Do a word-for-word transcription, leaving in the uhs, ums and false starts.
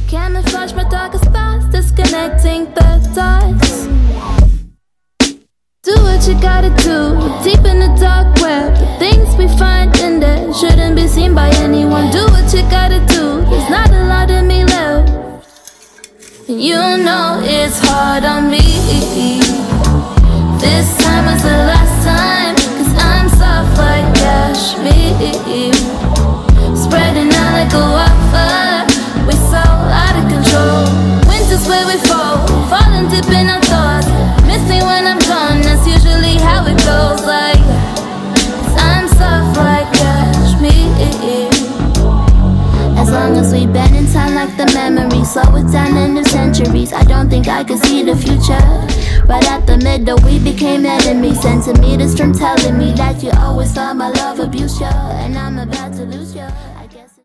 Camouflage my darkest thoughts, disconnecting the dots. Do what you gotta do, deep in the dark web. The things we find in there shouldn't be seen by anyone. Do what you gotta do, there's not a lot of me left. You know it's hard on me. This time is the last time, cause I'm soft like cashmere, spreading out like a wildfire. We're so out of control. Winter's where we fall, falling deep in our thoughts. Miss me when I'm gone, that's usually how it goes. Like, I'm soft like cashmere. As long as we bend in time like the memories, slow it down into centuries. I don't think I could see the future. Right at the middle we became enemies. Centimeters from telling me that you always thought my love abused you, and I'm about to lose you.